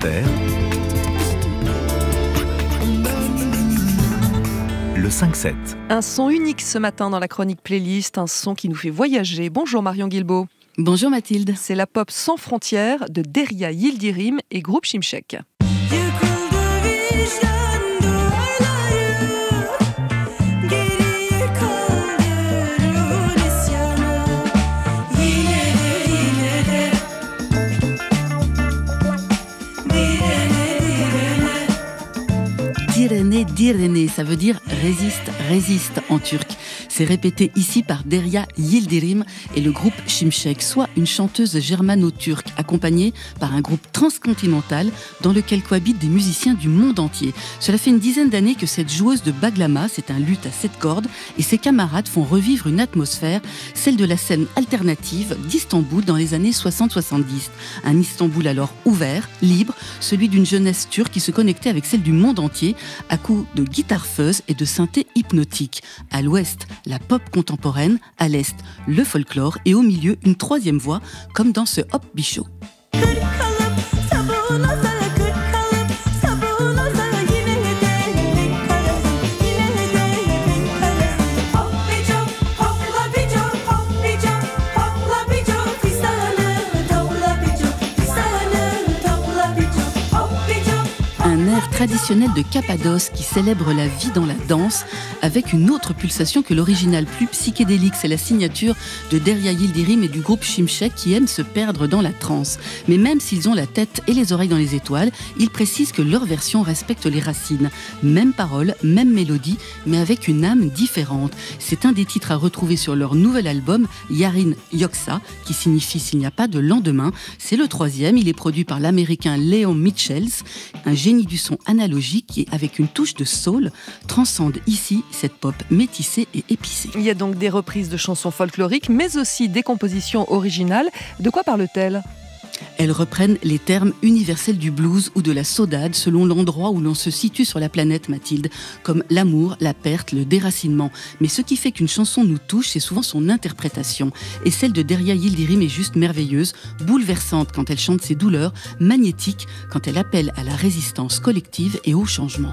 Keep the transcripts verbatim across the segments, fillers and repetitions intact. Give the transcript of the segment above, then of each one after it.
Inter, le cinq sept. Un son unique ce matin dans la chronique playlist, un son qui nous fait voyager. Bonjour Marion Guilbault. Bonjour Mathilde. C'est la pop sans frontières de Derya Yildirim et groupe Şimşek. Direne, direne, ça veut dire résiste, résiste en turc. C'est répété ici par Derya Yildirim et le groupe Şimşek, soit une chanteuse germano-turque accompagnée par un groupe transcontinental dans lequel cohabitent des musiciens du monde entier. Cela fait une dizaine d'années que cette joueuse de baglama, c'est un luth à sept cordes, et ses camarades font revivre une atmosphère, celle de la scène alternative d'Istanbul dans les années soixante soixante-dix. Un Istanbul alors ouvert, libre, celui d'une jeunesse turque qui se connectait avec celle du monde entier à coups de guitare fuzz et de synthé hypnotique. À l'ouest, la pop contemporaine, à l'est, le folklore et au milieu, une troisième voix, comme dans ce Hop Bichot. Un air traditionnel de Cappadoce qui célèbre la vie dans la danse avec une autre pulsation que l'original, plus psychédélique. C'est la signature de Derya Yildirim et du groupe Şimşek qui aiment se perdre dans la transe. Mais même s'ils ont la tête et les oreilles dans les étoiles, ils précisent que leur version respecte les racines. Même parole, même mélodie, mais avec une âme différente. C'est un des titres à retrouver sur leur nouvel album Yarin Yoksa, qui signifie s'il n'y a pas de lendemain. C'est le troisième, il est produit par l'américain Léon Mitchells, un génie du son analogique qui, avec une touche de soul, transcende ici cette pop métissée et épicée. Il y a donc des reprises de chansons folkloriques, mais aussi des compositions originales. De quoi parle-t-elle ? Elles reprennent les termes universels du blues ou de la saudade selon l'endroit où l'on se situe sur la planète, Mathilde, comme l'amour, la perte, le déracinement. Mais ce qui fait qu'une chanson nous touche, c'est souvent son interprétation. Et celle de Derya Yildirim est juste merveilleuse, bouleversante quand elle chante ses douleurs, magnétique quand elle appelle à la résistance collective et au changement.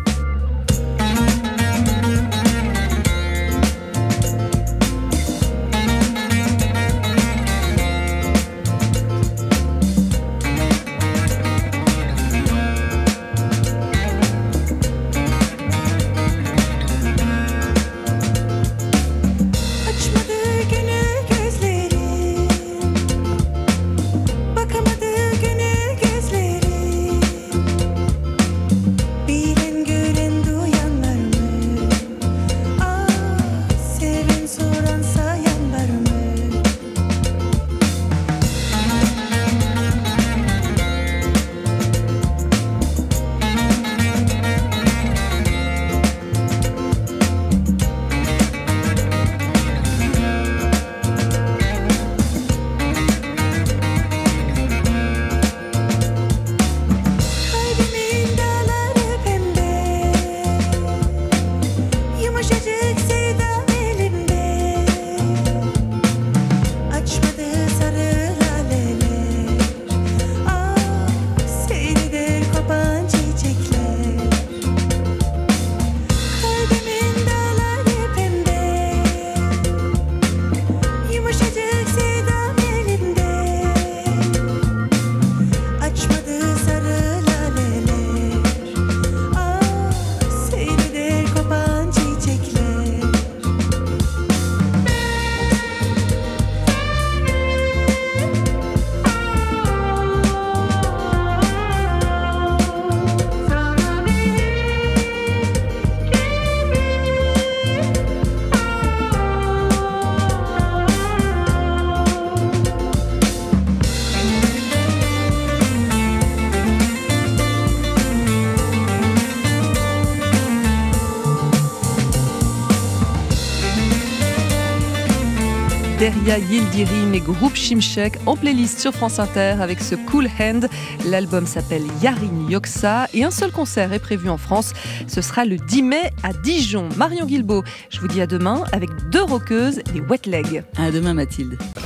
Derya Yildirim et groupe Şimşek en playlist sur France Inter avec ce Cool Hand. L'album s'appelle Yarin Yoksa et un seul concert est prévu en France. Ce sera le dix mai à Dijon. Marion Guilbault, je vous dis à demain avec deux rockeuses, les Wet Legs. À demain Mathilde.